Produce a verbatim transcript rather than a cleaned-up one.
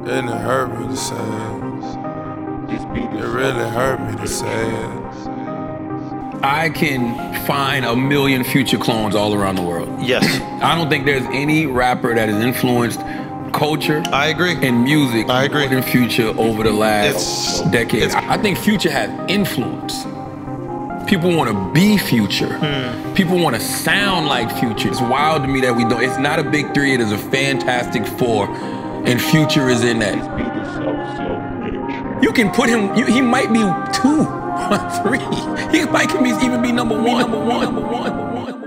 And it hurt me to say it. It really hurt me to say it. I can find a million Future clones all around the world. Yes. I don't think there's any rapper that has influenced culture I agree. and music I agree. more than Future over the last It's- decade. it's- I think Future has influence. People want to be Future. Hmm. People want to sound like Future. It's wild to me that we don't. It's not a big three. It is a fantastic four, and Future is in that. You can put him. You, he might be two, three. He might can be, even be number one. Number one. Number one. Number one.